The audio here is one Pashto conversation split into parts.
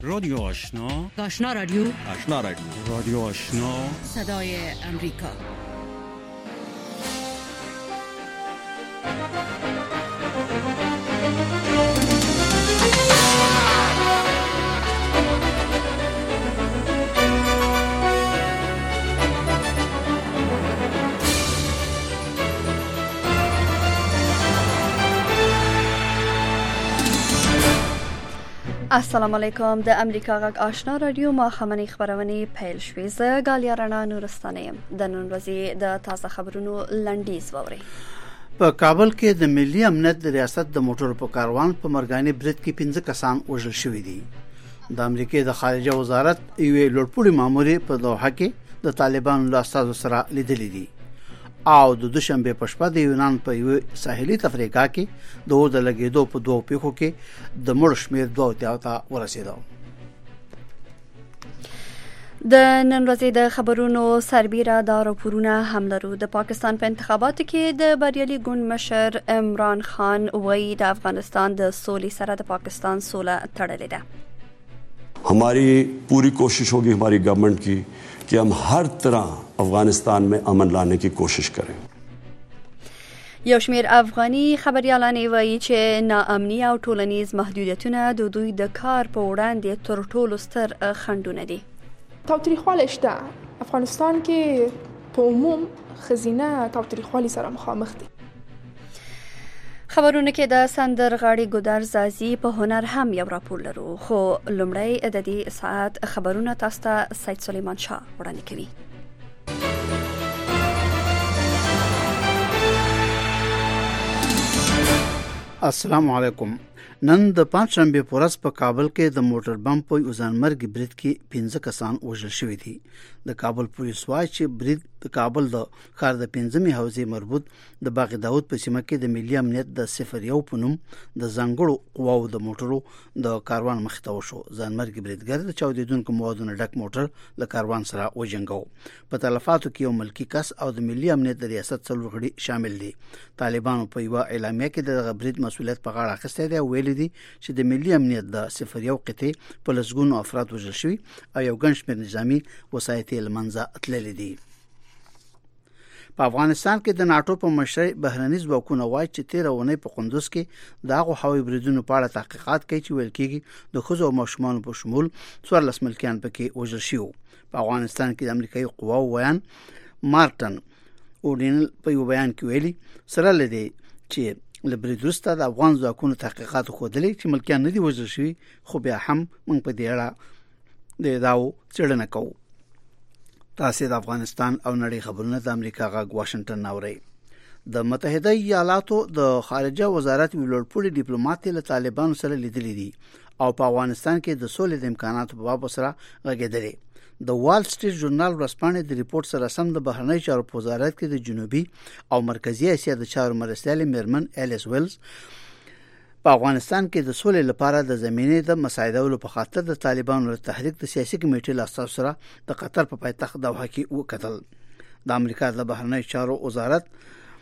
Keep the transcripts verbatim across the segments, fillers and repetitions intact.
رادیو آشنا، آشنا رادیو، آشنا رادیو، رادیو آشنا، صدای امریکا. السلام علیکم. د امریکا غږ آشنا رادیو ما خمنې خبرونه پیل شوې. زه غالیا رڼا نورستانه یم. د نن ورځې د تازه خبرونو لنډیز ووري. په کابل کې د ملي امنیت د ریاست د موټرو په کاروان په مرګاني برید کې پنځه کسان وژل شوي دي. د امریکای د خارجه وزارت یو لوړپوړي مامور په دوحه کې د طالبانو له استازو سره لیدلي دي او د دوشنبه په شپه د یونان په یو ساحلي تفریقا کې د اور د لګیدو په دوه پیښو کې د مړ شمیر دوه ته ورسېدو. د نن ورځې د خبرونو سربیره دا راپورونه هم لرو. د پاکستان په انتخاباتو کې د بریالي ګوند مشر عمران خان وایي د افغانستان د سولې سره د پاکستان سوله تړلې ده. हमारी पूरी कोशिश होगी हमारी गवर्नमेंट की कि हम हर तरह अफगानिस्तान में अमन लाने की कोशिश करें. یو شمیر افغاني خبريالان وایي چې ناامني او ټولنیز محدودیتونه د دوی د کار په وړاندې تر ټولو ستر خنډونه دي. تاوتریخوالی شته. افغانستان کې په عموم خزینه تاوتریخوالی سره مخامخ دي. خبرونه کې د سندرغاړي ګودر زازي په هنر هم یو راپور لرو، خو لومړی د دې ساعت خبرونه تاسو ته سید سلیمان شاه وړاندې کوي. السلام علیکم. نن د پنځشنبه په ورځ په کابل کې د موټر بم په ځانمرګي برید کې پنځه کسان وژل شوي دي. د کابل پولیس وايي چې برید د کابل د ښار د پنځمې حوزې مربوط د باغ داود په سیمه کې د ملي امنیت د صفر یو په نوم د ځانګړو قواو د موټرو د کاروان مخ ته وشو. ځانمرګي بریدګر د چاودیدونکو موادونو ډک موټر له کاروان سره وجنګاو. په تلفاتو کې یو ملکی کس او د ملي امنیت د ریاست څلور غړي شامل دي. طالبانو په یو اعلامیه کې د برید مسؤلیت په غاړه اخیستی دی. ویل دي چې د ملي امنیت د صفر یو قطعه په لسګونو افراد وژل شوي او یو ګڼ شمېر نظامی وسایط یې له منځه تللي دي. په افغانستان کې د ناټو په مشرۍ بهرني ځواکونه وایي چې تېره اونۍ په قندوز کې د هغو هوایي بریدونو په اړه تحقیقات کوي چې ویل کېږي د ښځو او ماشومانو په شمول څوارلس ملکیان پکې وژل شوي. په افغانستان کې د امریکایي قواو ویان مارټن اورډینل په یو بیان کې ویلي سره لدی چې لبرید وروسته د افغان ځواکونو تحقیقات ښودلي چې ملکیان نه دي وژل شوي، خو بیا هم موږ په دې اړه د ادعاو څېړنه کوو. تاسو د افغانستان او نړۍ خبرونه د امریکا غږ واشنگټن اورئ. د متحده ایالاتو د خارجه وزارت ویل لوړپوړي ډیپلوماټ له طالبانو سره لیدلي دي او په افغانستان کې د سولې د امکاناتو په باب سره غږېدلي. د وال سټریټ ژورنال ورځپاڼې د ریپورت سره سم د بهرنی چارو په وزارت کې د جنوبي او مرکزی اسیا د چارو مرستیال میرمن الیس ویلز په افغانستان کې د سولې لپاره د زمینې د مساعدولو په خاطر د طالبانو له تحریک د سیاسي کمیټې له استازو سره د قطر په پایتخت دوحه کې وکتل. د امریکا د بهرنی چارو وزارت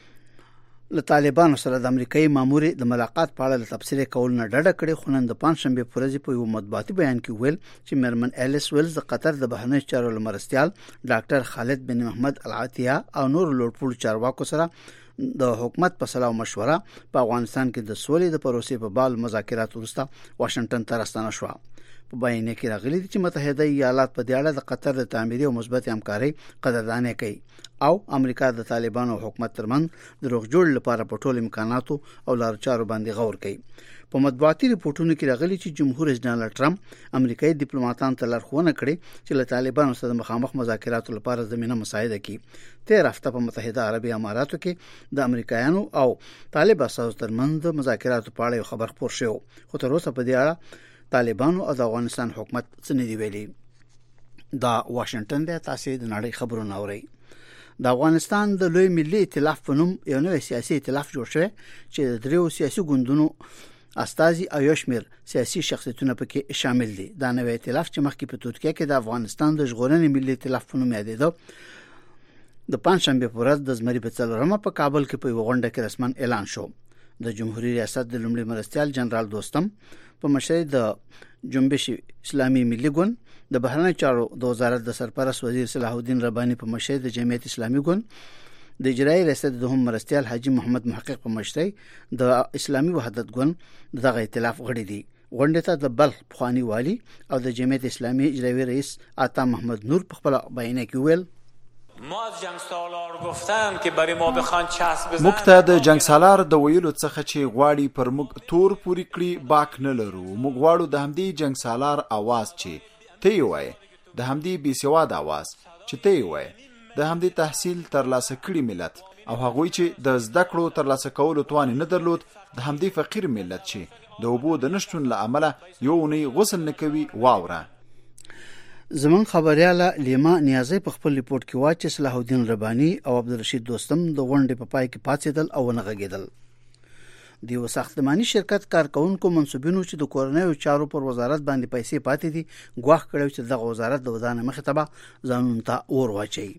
له طالبانو سره د امریکایي مامور د ملاقات په اړه تبصره کول نه ډډه کړې، خو نن د پنځشنبه په ورځ په یو مطبوعاتي بیان کې ویل چې میرمن الیس ویلز د قطر د بهرنی چارو مرستیال ډاکټر خالد بن محمد العطیه او نور لوړپوړو چارواکو سره د حکومت په سلا او مشوره په افغانستان کې د سولې د پروسې په بال مذاکرات وروسته واشنگټن ته راستنه شو. په بیان کې راغلي چې متحده ایالات په دې اړه د قطر د تعمیري او مثبت همکاري قدرداني کوي او امریکا د طالبانو حکومت ترمنځ د روغ جوړ لپاره په ټول امکاناتو او لارچارو باندې غور کوي. په مطبوعاتي ریپورتونو کې راغلي چې جمهور رئیس ډانلډ ټرمپ امریکایي ډیپلوماټانو ته لارښوونه کړې چې له طالبانو سره مخامخ مذاکراتو لپاره زمينه مساعده کړي. تیر هفته په متحده عربي اماراتو کې د امریکایانو او طالب اساسو ترمنځ مذاکراتو په اړه خبر خپور شو، خو تر اوسه په دې اړه طالبانو او د افغانستان حکومت څه نه دی ویلي. دا واشنگټن دی. تاسو د نړۍ خبرونه اورئ. د افغانستان د لوی ملي ائتلاف په نوم یو نوی سیاسي ائتلاف جوړ شوی چې د دریو سیاسي ګوندونو استازي او یو شمېر سیاسي شخصیتونه پکې شامل دي. دا نوی ائتلاف چې مخکې په ترکیه کې د افغانستان د ژغورنې ملي ائتلاف په نوم یادېده، د پنځشنبه په ورځ د زمري په څلورمه په کابل کې په یو غونډه کې رسماً اعلان شو. د جمهوریت ریاست د لومړي مرستیال جنرال دوستم په مشرۍ د جنبش اسلامي ملي ګوند د بهرنی چارو د وزارت د سرپرست وزیر صلاح الدین رباني په مشرۍ د جمعیت اسلامي ګوند د اجرایي ریاست د هم مرستیال حاجی محمد محقق په مشرۍ د اسلامي وحدت ګوند دغه ائتلاف غړي دي. غونډه ته د بلخ پخوانی والی او د جمعیت اسلامي اجرایي رئیس عطا محمد نور په خپل بیان کې ویل ما از جنگ سالار گفتم که برای ما بخوان چسب بزنن مقته د جنگ سالار د ویلو څخه چې غواړي پر موږ تور پوری کړی باک نه لرو. موږ غواړو د همدې جنگ سالار आवाज چې ته وای، د همدې بي سواد आवाज چې ته وای، د همدې تحصیل ترلاسه کړی ملت او هغوی چې د زده کړو ترلاسه کولو توان نه درلود، د همدې فقیر ملت چې د اوبو د نشټون له امله یو نه غسل نه کوي واوره. زمون خبرياله لیما نیازی په خپل ریپورت کې وايي چې صلاح الدین رباني او عبدالرشید دوستم د غونډې په پای کې پاتېدل او نه غږیدل. د یو ساختماني شرکت کارکونکو منسوبینو چې د کورنیو چارو پر وزارت باندې پیسې پاتې دي ګواښ کړو چې دغه وزارت د ودانه مخې ته به ځانون ته اور واچي.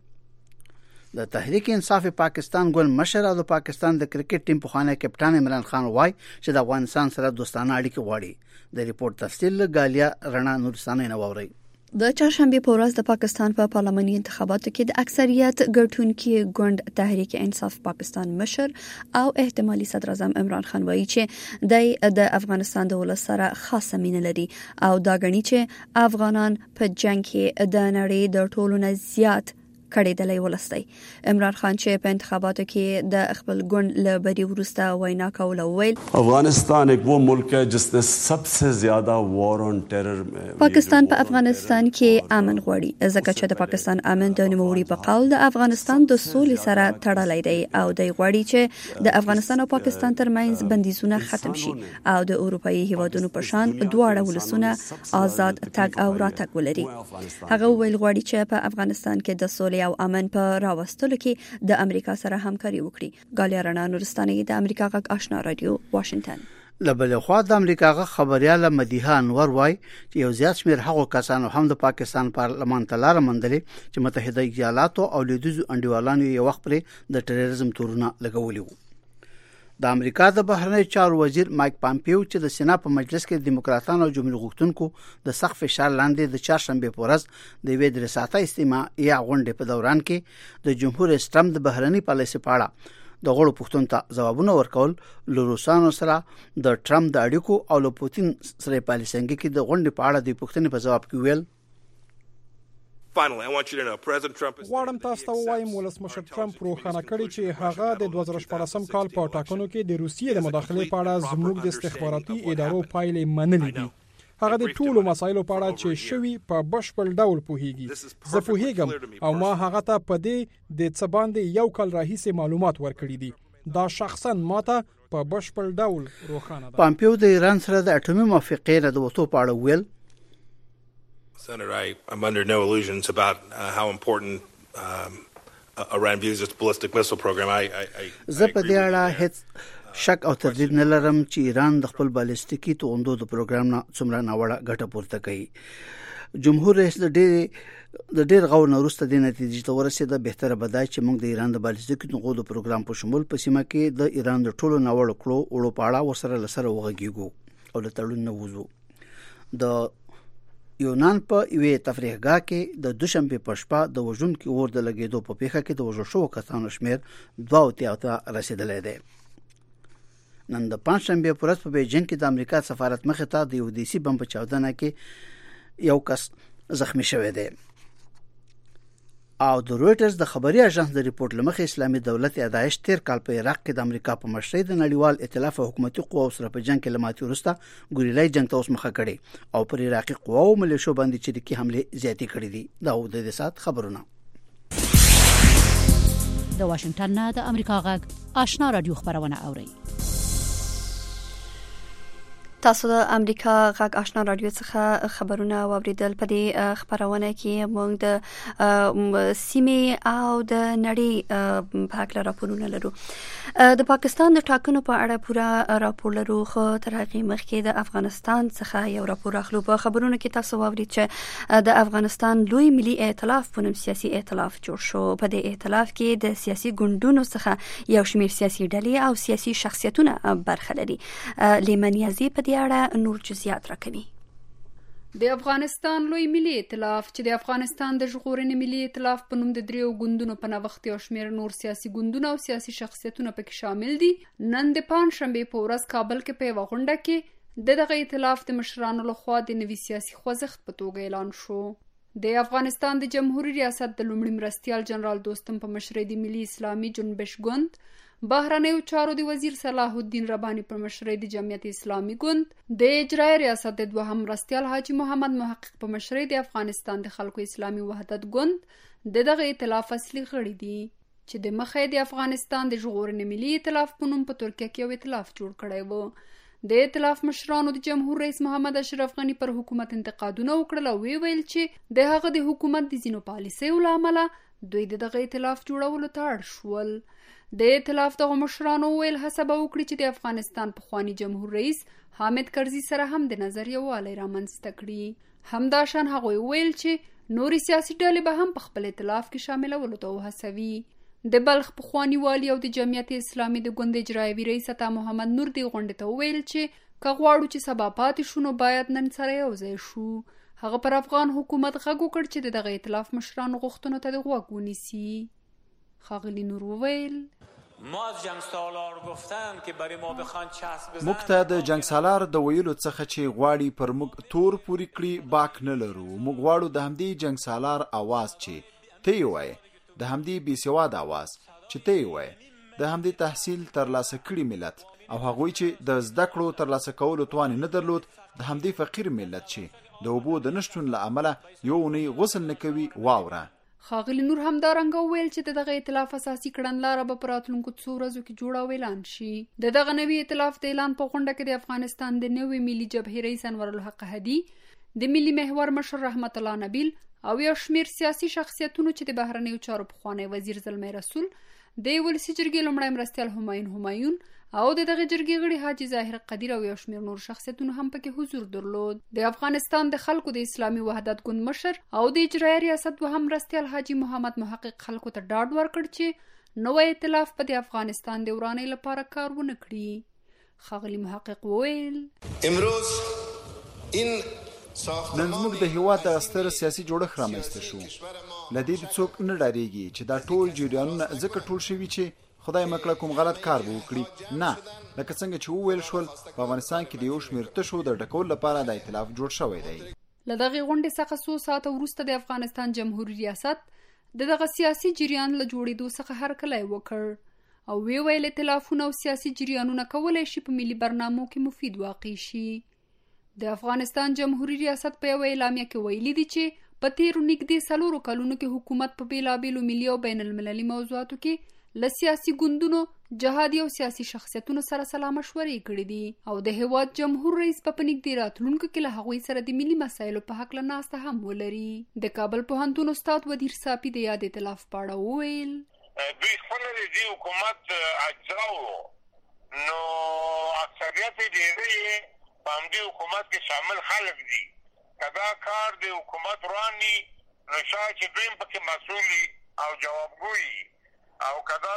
د تحریک انصاف پاکستان ګوند مشر او د پاکستان د کرکټ ټیم پخوانی کپټان عمران خان وای چې د افغانستان سره دوستانه اړیکې غواړي. د ریپورت تفصیل غالیا رڼا نورستانه نه ووري. د چهارشنبه په ورځ د پاکستان په پارلماني انتخاباتو کې د اکثریت ګټونکي ګوند تحریک انصاف پاکستان مشر او احتمالي صدر اعظم عمران خان وایي چې د افغانستان د ولس سره خاصه مینه لري او دا غني چې افغانان په جنگ کې د نړۍ د ټولو نه زیات کړي دلای ولستي. عمران خان چې په انتخاباتو کې د خپل ګوند له بری ورسته وینا کوله ویل افغانستان ایک وہ ملک ہے جس نے سب سے زیادہ وار آن ٹیرر پاکستان په افغانستان کې امن غواړي ځکه چې د پاکستان امن د نوموړي په قول د افغانستان د سولې سره تړلی دی او د غواړي چې د افغانستان او پاکستان ترمنځ بندیزونه ختم شي او د اروپאי هیوادونو په شان دواړه ولسونه آزاد تګ او راتګ ولري. هغه ویل غواړي چې په افغانستان کې د سولې او امن په راوستلو کې د امریکا سره همکاري وکړي. غالیا رڼا نورستاني د امریکا غږ آشنا رادیو واشنگټن. لبل خو د امریکا غږ خبرياله مدیحه انور وای چې یو زیات شمېر هغو کسانو هم د پاکستان پارلمان ته لار مندلې چې متحده ایالاتو او لیدوزو انډیوالانو یو وخت پر د ټیرریزم تورونه لګولي وو. د امریکا د بهرنی چارو وزیر مایک پامپیو چې د سنا په مجلس کې دیموکراتانو او جمهوریت غوښتونکو د سخت فشار لاندې د چهارشنبه په ورځ د وې د رساته استماع یا غونډې په دوران کې د جمهور رئیس ټرمپ د بهرنی پالیسي په اړه د غړو پښتون ته ځوابونه ورکول له روسانو سره د ټرمپ د اړیکو او له پوتین سره پالیسنګ کې د غونډې په اړه د پښتنې په جواب کې ویل Finally, I want you to know President Trump is غواړم تاسو ته ووایم ولسمشر ټرمپ روښانه کړی چې هغه د دوه زره شپږم کال په ټاکنو کې د روسیې د مداخلې په اړه زموږ د استخباراتي ادارو پایلې منلې دي. هغه د ټولو مسایلو په اړه چې شوي په بشپړ ډول پوهیږي. زه پوهیږم او ما هغه ته په دې د څه باندې یو کال راهیسې معلومات ورکړي دي. دا شخصا ماته په بشپړ ډول روښانه ده. پامپیو د ایران سره د اټومي موافقې نه د وټو په اړه ویل Senator, I, I'm under no illusions about uh, how important um, Iran views its ballistic missile program. I, I, I, زه په دې اړه هیڅ شک او تردید نه لرم چې ایران د خپل بالستیکي توغندو د پروګرام نه څومره ناوړه ګټه پورته کوي. جمهور رئیس د ډېر د ډېر غو نه وروسته د نتیجې ته ورسېده. بهتره بدای چې موږ د ایران د بالستیکي توغندو پروګرام په شمول په سیمه کې د ایران د ټولو ناوړه کړو وړو په اړه ورسره لسره وغږیږو او له تړون نه وځو. د یونان په یوې تفریحګاه کې د دوشنبه په شپه د وژون کې اور د لګیدو په پیښه کې د وژل شوو کسانو شمیر دوه اتیا ته رسیدلی دی. نن د پنځشنبه په ورځ په بیجینګ کې د امریکا سفارت مخې ته د یو دیسي بم په چاودنه کې یو کس زخمی شوی دی. او د رويټرز د خبري اژانس د ریپورت لمخې اسلامي دولت داعش تیر کال په عراق کې د امریکا په مشرۍ د نړیوال ائتلاف حکومتي قواو سره په جنگ کې لماتي ورسته ګوریلای جنگ ته اوس مخه کړي او پر عراقي قواو ملیشو باندې چریکي حمله زیاتې کړې دي. دا و د سات خبرونه د واشنگټن نه د امریکا غږ آشنا رادیو خبرونه اوري. تاسو د امریکا غږ آشنا رادیو څخه خبرونه واوریدل. په دې خبرونه کې موږ د سیمې او د نړۍ په اړه راپورونه لرو. د پاکستان د ټاکنو په اړه پوره راپور لرو، خو تر هغه مخکې د افغانستان څخه یو راپور اخلو. په خبرونه کې تاسو واورید چې د افغانستان لوی ملي ائتلاف په نوم سیاسي ائتلاف جوړ شو. په دې ائتلاف کې د سیاسي ګوندونو څخه یو شمېر سیاسي ډلې او سیاسي شخصیتونه برخه لري. لیمنیازي په اړه نور جزئیات راکوي. د افغانستان لوی ملي ائتلاف چې د افغانستان د ژغورنې ملي ائتلاف په نوم د دریو ګوندونو په نوښت یو شمېر نور سیاسي ګوندونه او سیاسي شخصیتونه پکې شامل دي، نن د پنجشنبې په ورځ کابل کې په یوه غونډه کې د دغه ائتلاف د مشرانو لخوا د نوي سیاسي خوځښت په توګه اعلان شو. د افغانستان د جمهوریت ریاست د لومړي مرستیال جنرال دوستم په مشرۍ د ملي اسلامي جنبش ګوند، بهرنیو چارو د وزیر صلاح الدین رباني پر مشرۍ د جمعیت اسلامي ګوند، د اجرایي ریاست د دوهم مرستیال حاجی محمد محقق په مشرۍ د افغانستان د خلکو اسلامي وحدت ګوند د دغه ائتلاف اصلي غړي دي، چې د مخې د افغانستان د ژغورنې ملي ائتلاف په نوم په ترکیه کې یو ائتلاف جوړ کړی و. د ائتلاف مشرانو د جمهور رئیس محمد اشرف غني پر حکومت انتقادونه وکړل او وی ویل چې د هغه د حکومت د ځینو پالیسیو له امله دوی د دغه ائتلاف جوړولو ته اړ شول. د ائتلاف دغه مشرانو ویل هڅه به وکړي چې د افغانستان پخواني جمهور رئیس حامد کرزي سره هم د نظر یووالی رامنځته کړي. همداشان هغوی ویل چې نورې سیاسي ډلې به هم په خپل ائتلاف کې شاملولو ته وهڅوي. د بلخ پخواني والي او د جمعیت اسلامي د ګوند اجرایوي رئیس عطا محمد نور دې غونډې ته وویل چې که غواړو چې سبا پاتې شو نو باید نن سره یو ځای شو. هغه پر افغان حکومت غږ وکړ چې د دغه ائتلاف مشرانو غوښتنو ته د غوږ ونیسي. ښاغلي نور وویل ما از جنگ سالار گفتم که برای ما بخوان چسب بزنن، موږ ته د جنگ سالار د ویلو څخه چې غواړي پر موږ تور پوری کړي باک نه لرو. موږ غواړو د همدې جنگ سالار आवाज چې ته یې وایې، د همدې بې سواد आवाज چې ته یې وایې، د همدې تحصیل ترلاسه کړي ملت او هغوی چې د زده کړو ترلاسه کولو توان نه درلود، د همدې فقیر ملت چې د اوبو د نشتون له امله یو اونۍ غسل نه کوي واوره. ښاغلي نور همدارنګه وویل چې د دغه ائتلاف اساسي کړنلاره به په راتلونکو څو ورځو کې جوړه او اعلان شي. د دغه نوي ائتلاف د اعلان په غونډه کې د افغانستان د نوي ملي جبهې رئیس انور الحق هدي، د ملي محور مشر رحمت الله نبیل او یو شمېر سیاسي شخصیتونو چې د بهرنیو چارو پخوانی وزیر زلمی رسول، د ولسي جرګې لومړی مرستیال همایون همایون او د دغه جرګې غړي حاجي ظاهر قدیر او یو شمېر نور شخصیتونو هم پکې حضور درلود. د افغانستان د خلکو د اسلامي وحدت ګوند مشر او د اجرایي ریاست دوهم مرستیال حاجي محمد محقق خلکو ته ډاډ ورکړ چې نوی ائتلاف په د افغانستان د ورانۍ لپاره کار ونه کړي. ښاغلي محقق وویل امروز این نن زموږ د هیواد د ستر سیاسي جوړښت رامنځته شو. له دې د څوک نه ډارېږي چې دا ټول جریانونه ځکه ټول شوي چې خدای مکړه کوم غلط کار به وکړي. نه، لکه څنګه چې وویل شول په افغانستان کې د یو شمېر تشو د ډکولو لپاره د ائتلاف جوړ شوی دی. له دغې غونډې څخه څو ساعته وروسته د افغانستان جمهوري ریاست د دغه سیاسي جریان له جوړېدو څخه هرکلی وکړ او وی ویل ائتلافونه او سیاسي جریانونه کولی شي په ملي برنامو کې مفید واقع شي. د افغانستان جمهوري ریاست په یوه اعلامیه کې ویلي دي چې په تیرو نږدې څلورو کلونو کې حکومت په بېلابېلو ملي او بین المللي موضوعاتو کې له سیاسي ګوندونو، جهادي او سیاسي شخصیتونو سره سلا مشورې کړې دي او د هیواد جمهور رئیس په پنځه راتلونکو کې له هغوی سره د ملي مسایلو په حق له ناسته هم ولري. د کابل پوهنتون استاد ودیر صافي د یاد ائتلاف په اړه وویل دوی خپل د حکومت اجزاو نو اکثریت ډېری په همدې حکومت کې شامل خلک دي. کدا کار د حکومت رواني نو شاید چې دوی پکې مسؤلي او جوابګوي او کدا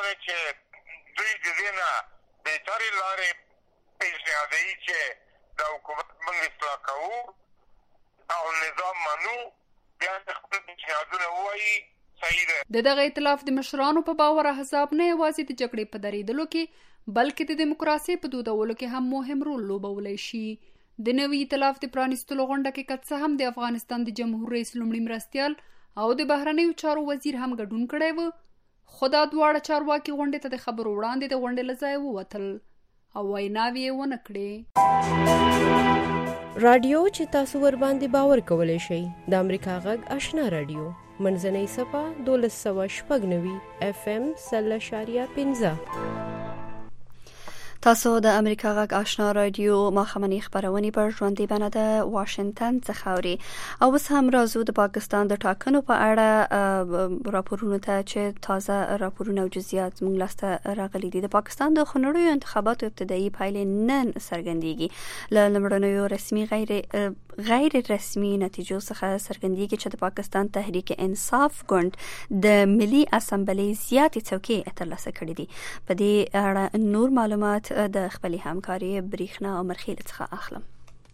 چې دوی د دې نه بهترې لارې پیشنهادوي چې د حکومت موږ اصلاح کوو او نظام منو، بیا خپل پیشنهادونه ووایي صحیح ده. د دغه ائتلاف د مشرانو په باور احزاب نه یوازې د جګړې په درېدلو کې بلکې د دیموکراسۍ په دودولو کې هم مهم رول لوبولی شي. د نوي ائتلاف د پرانیستلو غونډه کې که څه هم د افغانستان د جمهور رئیس لومړي مرستیال او د بهرنیو چارو وزیر هم ګډون کړی و، خو دا دواړه چارواکي غونډې ته د خبرو وړاندې د غونډې له ځایه ووتل او ویناوې یې ونه کړې. رادیو چې تاسو ور باندې باور کولی شئ د امریکا غږ آشنا رادیو منځنۍ صفه دولس سوه شپږ نوي اف ام سل اشاریه پنځه. تاسو د امریکا غږ آشنا رادیو ماخمنی خبرونه پر ژوندۍ بڼه د واشنگټن څخه اوري او اوس هم راځو د پاکستان د ټاکنو په اړه راپورونه ته چې تازه راپورونه او جزئیات موږ لاسته راغلي دي. د پاکستان د خنړیو انتخاباتو ابتدایي پایلې نن څرګندېږي. له لمړنیو رسمي غیر غیر رسمي نتیجو څخه څرګندېږي چې د پاکستان تحریک انصاف ګوند د ملي اسمبلی زیاتې څوکۍ ترلاسه کړې دي. په دې اړه نور معلومات د خپل همکاري بریښنا او مرخیل څخه اخلم.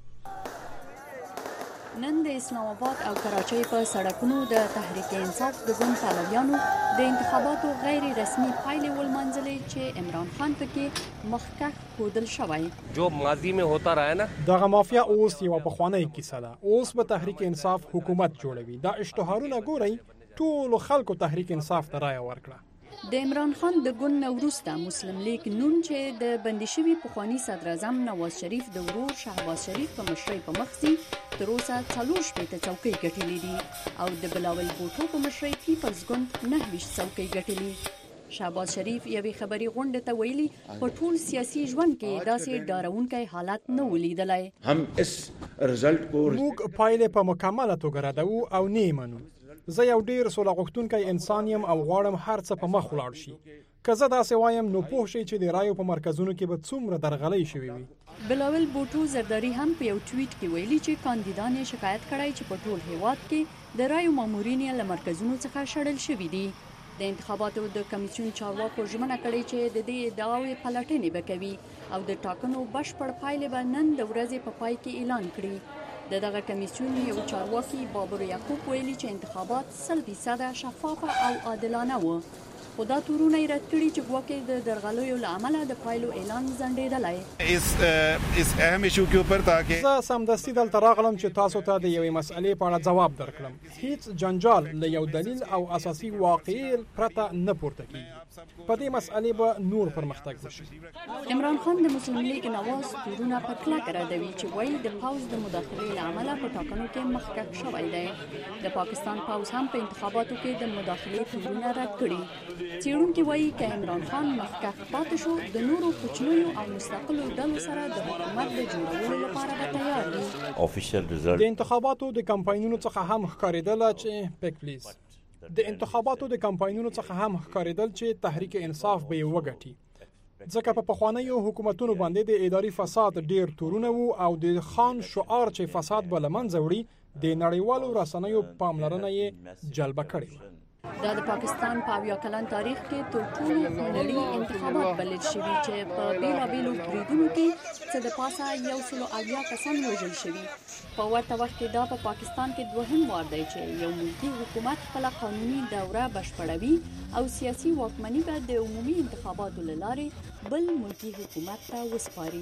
نن د اسلام آباد او کراچۍ په سړکونو د تحریک انصاف د ګوند پلویانو د انتخاباتو غیر رسمي پایلې ولمنځلې چې عمران خان پکې مخکښ ښودل شوی. جو ماضی میں ہوتا رہا ہے نا دغه مافیا اوس یو پخوانی کیسه ده. اوس به تحریک انصاف حکومت جوړوي. دا اشتهارونه ګورئ ټول خلکو تحریک انصاف ته رایه ورکړه. د عمران خان د ګوند وروسته مسلم لیگ نون چې د بندي شوي پخوانی صدر اعظم نواز شریف د ورور شهباز شریف په مشرۍ په مخ ځي تر اوسه څلور شپېته څوکۍ ګټلې دي او د بلاول بوټو په مشرۍ پیپلز ګوند نهه ویشت څوکۍ ګټلې. شهباز شریف یوې خبري غونډه ته ویلي په ټول سیاسي ژوند کې داسې ډارونکی حالت نه ولیدلی. هم اس رزلټ کو موږ پایلې په مکمله توګه ردوو او نه منو. زه یو ډیر سوله غوښتونکی انسان یم او غواړم هر څه په مخ ولاړ شي. که زه داسې وایم نو پوه شئ چې د رایو په مرکزونو کې به څومره درغلۍ شوې وي. بلاول بوټو زرداری هم په یو ټویټ کې ویلي چې کاندیدان شکایت کړی چې په ټول هیواد کې د رایو مامورین له مرکزونو څخه شړل شوي دي. د انتخاباتو د کمیسیون چارواکو ژمنه کړې چې د دې ادعاوې پلټنې به کوي او د ټاکنو بشپړ پایلې به نن د ورځې په پای کې اعلان کړي. د دغه کمیسیون یو چارواکي بابر یعقوب ویلي چې انتخابات سل فیصده شفافه او عادلانه وو. خو دا تورونه یې رد کړي چې ګواکې د درغلیو له امله د پایلو اعلان ځنډېدلی. اس اهم ایشو کې اوپر تاکي زه سمدستي دلته راغلم چې تاسو ته د یوې مسئلې په اړه ځواب درکړم. هیڅ جنجال له یو دلیل او اساسي واقعي پرته نه پورته کیږي. په دې مسئلې به نور پرمختګ وشي. عمران خان د مسلم لیگ نواز تورونه په کلکه ردوي چې وایي د پوځ د مداخلې له امله په ټاکنو کې مخکښ شوی دی. د پاکستان پوځ هم په انتخاباتو کې د مداخلې تورونه رد کړي. څېړونکي وایي که عمران خان مخکښ پاتې شو د نورو کوچنیو او مستقلو ډلو سره د حکومت د جوړولو لپاره به تیار دي. د انتخاباتو د کمپاینونو څخه هم ښکارېدله چې پک پلیز د انتخاباتو د کمپاینونو څخه هم ښکارېدل چې تحریک انصاف به یې وګټي. ځکه په پخوانیو حکومتونو باندې د اداري فساد ډیر تورونه وو او د خان شعار چې فساد به له منځه وړي د نړیوالو رسنیو پاملرنه یې جلب کړې. دا د پاکستان په اویا کلن تاریخ کې تر ټولو خونړي انتخابات بلل شوي چې په بیلابیلو بریدونو کې څه د پاسه یو سل او اویا کسان وژل شوي. په ورته وخت کې دا په پاکستان کې دوهم وار دی چې یو ملکي حکومت خپله قانوني دوره بشپړوي او سیاسي واکمني به د عمومي انتخاباتو له لارې بل ملکي حکومت ته وسپاري.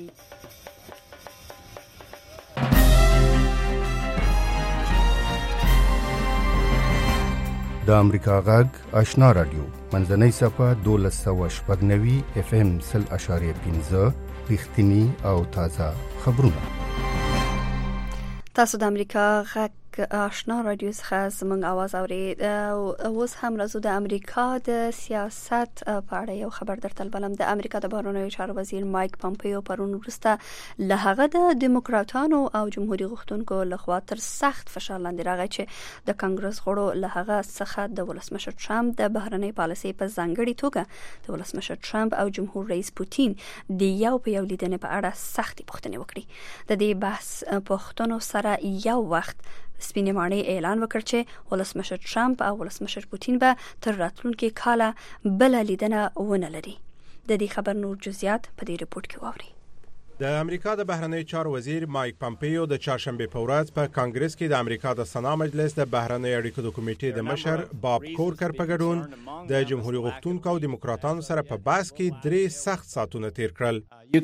د امریکا غږ آشنا رادیو منځنۍ صفه دولس سوه شپږ نوي اف ام سل اشاریه پنځه رښتینی او تازه خبرونه. تاسو د امریکا غږ آشنا رادیو څخه زموږ आवाज اوري. اوس هم راځو د امریکا د سیاست په اړه یو خبر درته بلم. د امریکا د بهرنیو چارو وزیر مایک پامپیو پرون وروسته له هغه د دیموکراتانو او جمهوریت غوښتونکو لخوا تر سخت فشار لاندې راغی چې د کانګرس غړو له هغه څخه د ولسمشر ټرمپ د بهرنۍ پالیسۍ په ځانګړي توګه د ولسمشر ټرمپ او جمهور رئیس پوتین د یو په یو لیدنې په اړه سختې پوښتنې وکړي. د دې بحث پوښتنو سره یو وخت سپینې ماڼۍ اعلان وکړ چې ولسمشر ټرمپ او ولسمشر پوتین به تر راتلونکي کاله بل لیدنه ونه لري. د دې خبر نور جزئیات په دې رپورت کې واورئ. د امریکا د بهرنیو چارو وزیر مایک پامپیو د چهارشنبه په ورځ په کانګرس کې د امریکا د سنا مجلس د بهرنیو اړیکو د کمیټې د مشر باب کورکر په ګډون د جمهوریت غوښتونکو او دیموکراتانو سره په بحث کې درې سخت ساعتونه تیر کړل.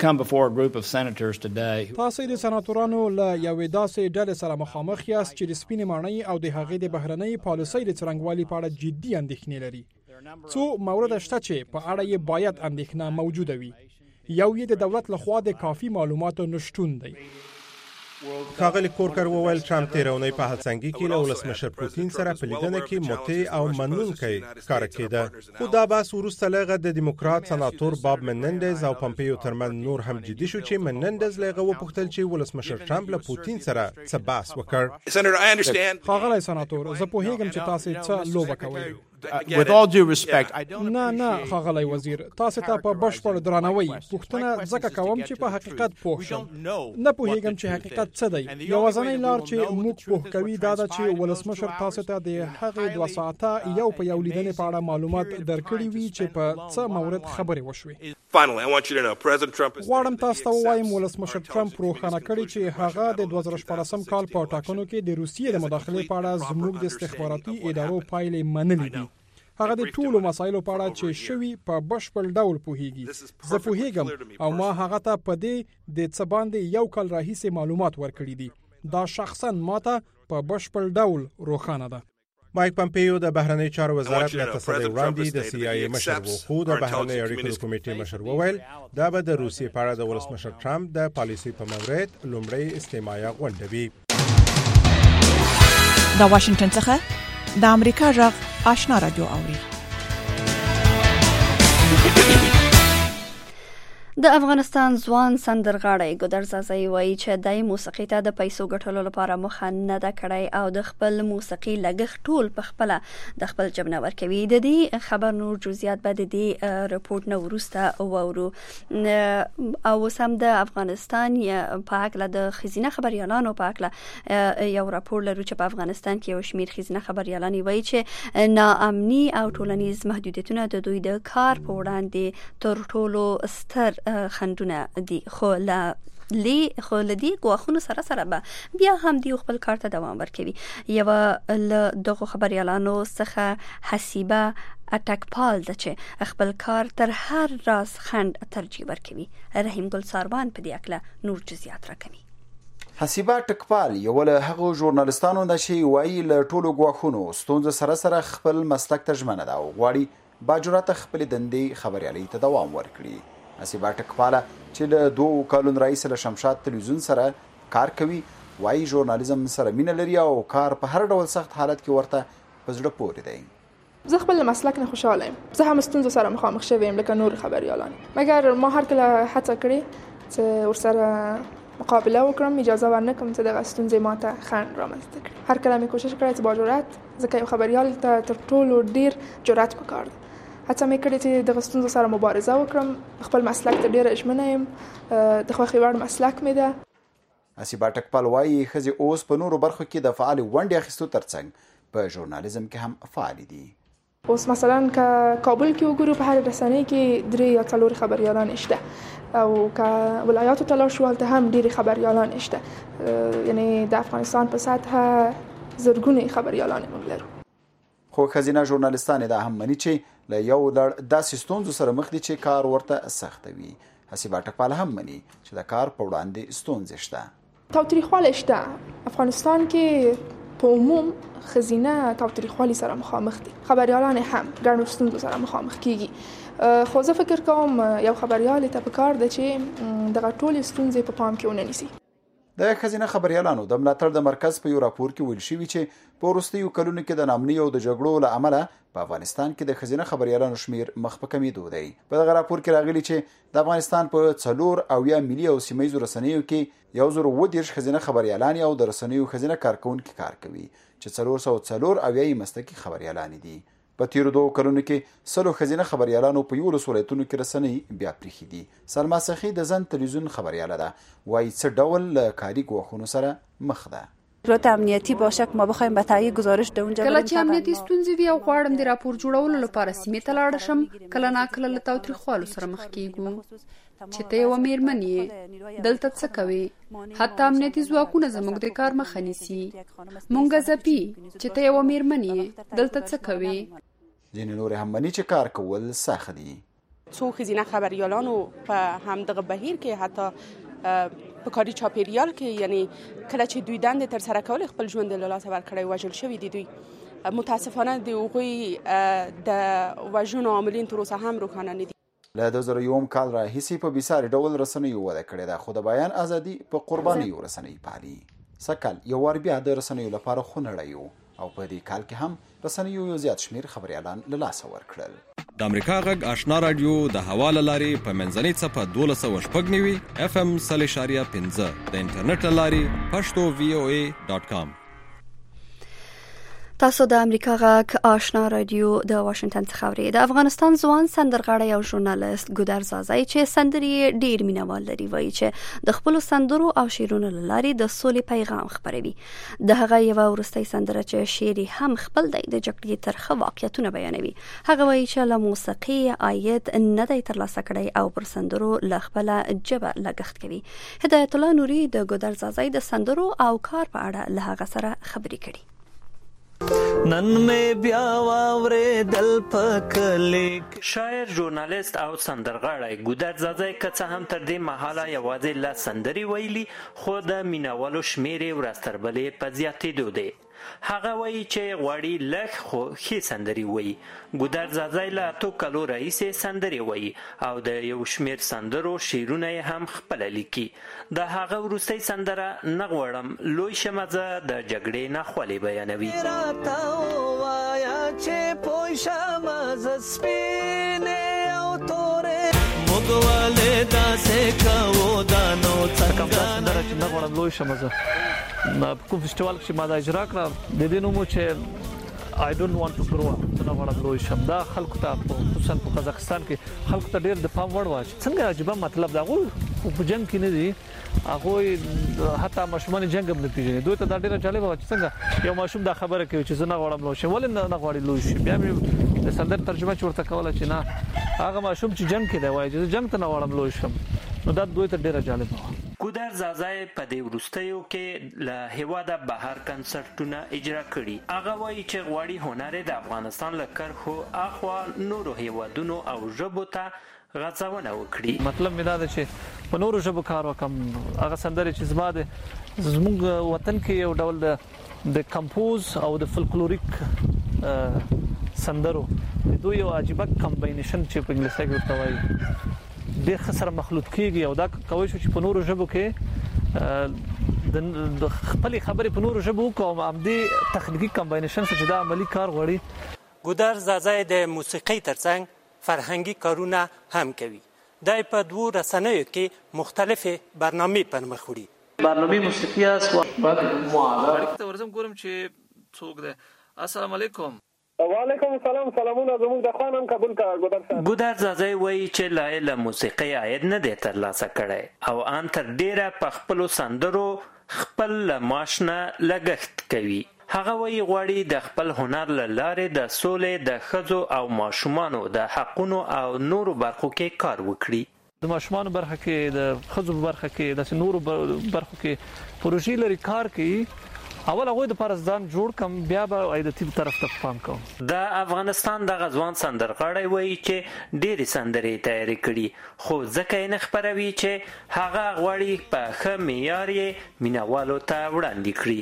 تاسو د سناتورانو له یوې داسې ډلې سره مخامخ یاست چې د سپینې ماڼۍ او د هغې د بهرنۍ پالیسۍ د څرنګوالي په اړه جدي اندېښنې لري. څو مورد شته چې په اړه یې باید اندېښنه موجوده وي. یو یې د دولت لخوا د کافي معلوماتو نشټون دی. ښاغلي کورکر وویل ټرمپ تېره اونۍ په هلسنګي کې له ولسمشر پوتین سره په لیدنه کې مطیع او منونکی ښکاره کېده، خو دا بحث وروسته له هغه د دیموکرات سناتور باب منندز او پمپیو ترمنځ نور هم جدي شو چې منندز له هغه وپوښتل چې ولسمشر ټرمپ له پوتین سره څه بحث وکړ. ښاغلی سناتور، زه پوهیږم چې تاسو څه لوبه کوئ. With all due respect, I don't نه نه ښاغلی وزیر، تاسو ته په بشپړ درناوي پوښتنه ځکه کوم چې په حقیقت پوه شم. نه پوهیږم چې حقیقت څه دی. یوازینۍ لار چې موږ پوه کوي دا ده چې ولسمشر تاسو ته د هغې دوه ساعته یو په یو لیدنې په اړه معلومات درکړي وي چې په څه مورد خبرې وشوې. غواړم تاسو ته ووایم ولسمشر ټرمپ روښانه کړي چې هغه د دوه زره شپاړسم کال په ټاکنو کې د روسیې د مداخلې په اړه زموږ د استخباراتي ادارو پایلې منلې دي. هغه د ټولو مسایلو په اړه چې شوي په بشپړ ډول پوهیږي. زه پوهیږم او ما هغه ته په دې د څه باندې یو کال راهیسې معلومات ورکړي دي. دا شخصا ماته په بشپړ ډول روښانه ده. مایک پمپیو د بهرنی چارو وزارت له تصدۍ وړاندې د سی آی ای مشر و، خو د بهرنی اړیکو د کمیټې مشر وویل دا به د روسیې په اړه د ولسمشر ټرمپ د پالیسۍ په مورد لومړی استماعیه غونډه وي. د واشنگټن څخه د امریکا غږ آشنا رادیو اوري. د افغانستان ځوان سندرغاړی ګودر زازای وایي چې د موسیقي ته د پیسو ګټلو لپاره مخه نه ده کړی او د خپل موسیقي لګښت ټول په خپل د خپل جیب نه ورکوي. د دې خبر نور جزئیات به د دې رپورت نه وروسته وورو. او سم د افغانستان په اړه د خزینه خبريالانو په اړه یو راپور لرو چې په افغانستان کې یو شمېر خزینه خبريالان وایي چې ناامني او ټولنیز محدودیتونه د دوی د کار په وړاندې تر ټولو ستر خندونه دي. خو لا لی خو لدی غواخونو سره سره به بیا هم دی خپل کار ته دوام ورکوي. یو له دغه خبريالانو څخه حسیبه اټکپال ده چې خپل کار تر هر راز خند ترجیح ورکوي. رحیم ګل ساروان په دې اړه نور جزئیات راکوي. حسیبه ټکپال یو له هغه ژورنالستانو ده چې وایي له ټولو غواخونو ستونزه سره سره خپل مسلک ته ژمنه ده او غواړي با جرأت خپل دندې خبريالۍ ته دوام ورکړي. حسیبه ټکپاله چې له دوه کالونو راهیسې له شمشاد تلویزیون سره کار کوي وایي ژورنالیزم سره مینه لري او کار په هر ډول سخت حالت کې ورته په زړه پورې دی. زه خپل مسلک نه خوشاله یم. زه هم ستونزو سره مخامخ شوی یم لکه نور خبريالان، مګر ما هر کله هڅه کړې چې ورسره مقابله وکړم، اجازه ورنکړم چې دغه ستونزې ماته خنډ رامنځته کړي. هر کله مې کوشش کړې چې با جرأت، ځکه یو خبريال ته تر ټولو ډیر جرأت پکار دی. هڅه مې کړې چې د ستونزو سره مبارزه وکړم. خپل مسلک ته ډیره ژمنه یم. د خوښې وړ مسلک مې ده. حسیبه ټکپال وایي ښځې اوس په نورو برخو کې د فعال ونډې اخیستو ترڅنګ په ژورنالیزم کې هم فعال دي. اوس مثلا که کابل کې وګورو په هر رسنۍ کې درې یا څلور خبريالان شته او که ولایاتو ته لاړ شو هلته هم ډېرې خبريالان شته. یعنی د افغانستان په سطحه زرګونه خبريالان موږ لرو. خو ښځینه ژورنالستانې دا هم مني چې له یو لړ داسې ستونزو سره مخ دي چې کار ورته سخت وي. حسیبه ټکپال هم مني چې د کار په وړاندې ستونزې شته. تاوتریخوالی شته. افغانستان کې په عموم ښځینه تاوتریخوالي سره مخامخ دي. خبريالان هم ګڼو ستونزو سره مخامخ کیږي. خو زه فکر کوم یو خبريال ته پکار ده چې دغه ټولې ستونزې په پام کې ونیسي. د ښځینه خبريالانو د ملاتړ د مرکز په یو راپور کې ویل شوي چې په وروستیو کلونو کې د ناامنۍ او د جګړو له امله په افغانستان کې د ښځینه خبريالانو شمیر مخ په کمیدو دی. په دغه راپور کې راغلي چې د افغانستان په څلور اویا ملي او سیمه ییزو رسنیو کې یو زر اووه دېرش ښځینه خبريالانې او د رسنیو ښځینه کارکوونکي کار کوي چې څلور سوه څلور اویا یې مسلکي خبريالانې دي. په تیرو دوه کلونو کې سلو ښځینه خبريالانو په یولسو ولایتونو کې رسنۍ بیا پریښي دي. سلما سخي د زن تلویزیون خبرياله ده، وایي څه ډول له کاري ګواښونو سره مخ ده. رابطه امنیتی باشه که ما بخوایم به تایید گزارش د اونجا کله چې امنیتي ستونزې وي او غواړم د راپور جوړولو لپاره سیمې ته لاړ شم، کله ناکله له تاوتریخوالو سره مخ کیږو چې ته یوه میرمن یې، دلته څه کوې؟ حتی امنیتي ځواکونه زموږ د کار مخه نیسي. مونږ ځپي چې ته یوه میرمن یې، دلته څه کوې؟ ځینې نور هم مني چې کار کول سخت دي. څو ښځینه خبريالانو په همدغه بهیر کې حتی په کاري چاپیریال کې، یعنی کله چې دوی دندې تر سره کول خپل ژوند له لاسه ورکړی وژل شوي دي. دوی متاسفانه د هغوی د وژنو عاملین تر اوسه هم روښانه نه دي. له دوه زره یو کال راهیسې په بېساري ډول رسنیو وده کړې ده، خو د بیان ازادي په قربانیو رسنۍ پالي. سږکال یو وار بیا د رسنیو لپاره خونړی و او په دې کال کې هم رسنیو یو زیات شمیر خبريالان له لاسه ورکړل. د امریکا غږ آشنا رادیو د حواله لاري په منځنۍ څپه دولس سوه شپږ نوي اف ام صلی شاریه پنځه د انټرنیټ لاري پښتو وی او ای ډاټ کام. تاسو د امریکا غږ آشنا رادیو د واشنگټن څخه اورئ. د افغانستان ځوان سندرغاړی او ژورنالیست ګودر زازای چې سندرې ډیر مینوال لري وایي چې د خپل سندرو او شعرونو لاري د سولې پیغام خپروي. د هغه یو ورستۍ سندره چې شعر هم خپل دی د جګړې ترخه واقعیتونه بیانوي. هغه وایي چې له موسیقي عاید نه دی ترلاسه کړی او پر سندرو له خپل جبه لګښت کوي. هدایت الله نوري د ګودر زازای د سندرو او کار په اړه له هغه سره خبرې کړي. نن مې بیا واورې دل پکلیک. شاعر، ژورنالیست او سندرغاړی ګودر زازای که څه هم تر دې مهاله یوازې له سندرې ویلي، خو د مینوالو شمیر یې ورځ تر بلې په زیاتېدو دی. هغه وایي چې غواړي لږ خو ښې سندرې وایي. ګودر زازای له اتو کالو راهیسې سندرې وایي او د یو شمیر سندرو شعرونه یې هم خپله لیکي. د هغه وروستۍ سندره نه غواړم لوی شمه زه د جګړې ناخوالې بیانوي. راته ووایه چې پوه شمه زه سپینې او تورې موږ ولې داسې کوو دا نو څنګه سندره چې نه غواړم لوی شمه زه په کوم فستیوال کې ما دا اجرا کړه د دې نوم چې I don't want to grow up. نه غواړم لوی شم. دا خلکو ته خصوصا په قزاقستان کې خلکو ته ډېر د پام وړ و چې څنګه عجیب مطلب دا غو په جنگ کې نه دي، هغه حتی ماشومان جنگ هم نه پیژني. دوی ته دا ډېر جالب و چې څنګه یو ماشوم دا خبره کوي چې زه نه غواړم لوی شم، ولې نه غواړي لوی شي. بیا مې د سندر ترجمه چې ورته کوله چې نه هغه ماشوم چې جنگ کې دی وایي چې جنگ ته نه غواړم لوی شم، نو دا دوی ته ډېر جالب و. ګودر زازای په دې وروستیو کې له هیواده بهر کنسرټونه اجرا کړي. هغه وایي چې غواړي هنر د افغانستان له کرښو اخوا نورو هیوادونو او ژبو ته غځونه وکړي. مطلب مې دا ده چې په نورو ژبو کار وکم. هغه سندرې چې زما د زموږ وطن کې یو ډول د د کمپوز او د فولکلوریک سندرو د دوی یو عجیبه کمباینیشن چې په انګلیسي کې ورته وایي ډېر ښه سره مخلوط کېږي او دا کولی شو چې په نورو ژبو کې د خپلې خبرې په نورو ژبو وکړو او همدې تخنیکي کمباینیشن چې دا عملي کار غواړي. ګودر زازای د موسیقۍ ترڅنګ فرهنګي کارونه هم کوي. دا په دوو رسنیو کې مختلفې برنامې پر مخ وړي. برنامې موسیقي است و بعد معادله ته ورزم ګورم چې څوک ده. السلام علیکم. وعلیکم السلام. سلامونه زموږ د خوانم قبول کا ګودر صاحب. ګودر زازای وایي چې لا له موسیقۍ عاید نه دی ترلاسه کړی او ان تر ډیره په خپلو سندرو خپل معاش نه لګښت کوي. هغه وایي غواړي د خپل هنر له لارې د سولې، د ښځو او ماشومانو د حقونو او نورو برخو کې کار وکړي. د ماشومانو برخه کې، د ښځو برخه کې، د نورو برخو کې پروژې لري کار کوي. اول هغه د پرځدان جوړ کم بیا به ایدتی طرف ته پام کوم. د افغانستان د غزوان سندرغاړی وایي چې ډېرې سندرې تیاری کړي، خو ځکه یې نه خپروي چې هغه غواړي په ښه معیار یې مینوالو ته وړاندې کړي.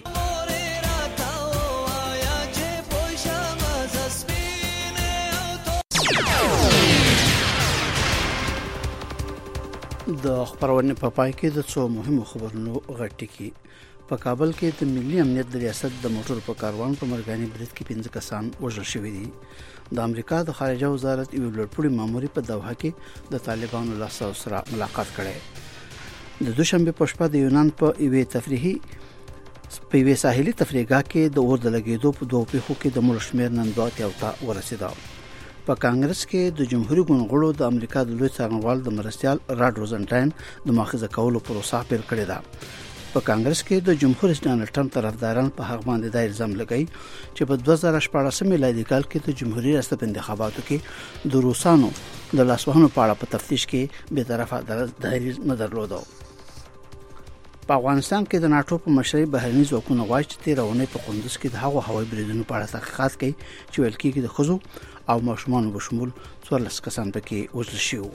د خبرونې په پای کې د څو مهمو خبرونو غټي کې په کابل کې د ملي امنیت د ریاست د موټر په کاروان په مرګاني برید کې پنځه کسان وژل شوي دي. د امریکا د خارجه وزارت یو لوړپوړي ماموري په دوحه کې د طالبانو له سره ملاقات کړي. د دوشنبه په شپه د یونان په یوې تفریحي په یوې ساحلي تفریحګاه کې د اور د لګېدو په دوه پیښو کې د مړو شمېر نن دوه اتیا ته ورسېده. په کانګرس کې د جمهوریت ګوندغړو د امریکا د لوی څارنوال د مرستيال راډ روزنټاین د مؤاخذه کولو پروسه پیل کړې ده. په کانګرس کې د جمهور رئیس ډانلډ ټرمپ طرفداران په هغه باندې د الزام لګای چې په دوه زره شپږ میلادي کال کې د جمهوریت ریاست په انتخاباتو کې د روسانو د لاسوهنو په اړه په تفتیش کې به طرفه دریځ نه درلود. په افغانستان کې د ناتو په مشرۍ بهرني ځواکونه غواړي چې تیرونه په قندوز کې د هغو هوایي بریدونو په اړه تحقیقات کوي چې ویل کېږي د خزو او ماشومان په شمول څوارلس کسان پکې وژل شوي.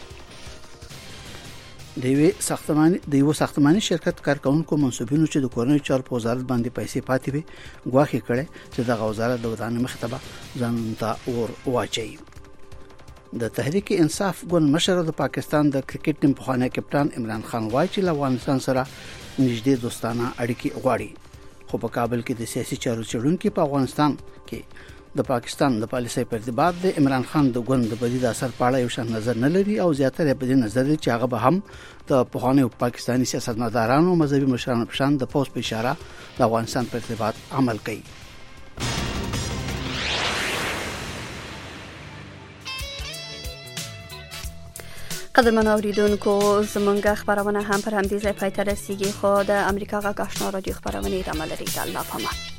د یو ساختماني د یو ساختماني شرکت کارکونکو منسوبینو چې د کورنۍ چارو په وزارت باندې پیسې پاتې وي غواخي کړي چې د وزارت د ودانۍ مخ ته ځان ته اور واچي. د تحریک انصاف ګوند مشر د پاکستان د کرکټ ټیم پخوانی کپټان عمران خان وایي چې افغانستان سره نږدې دوستانه اړیکې غواړي خو په کابل کې د سیاسي چارو چړونکو په افغانستان کې د پاکستان د پالیسۍ پر ارتباط د عمران خان د ګوند د بدی د اثر په اړه یو شان نظر نه لري او زیاتره په دې نظر چې هغه به هم د پخوانی پاکستاني سیاستمدارانو او مذهبي مشرانو په شان د پوس په اشاره د افغانستان پر ارتباط عمل کوي. قدرمن اوریدونکو زمونږ خبرونه هم پر همدې ځای پای ته رسیږي خو د امریکا غږ آشنا رادیو خبرونه ادامه لري. الله پامان.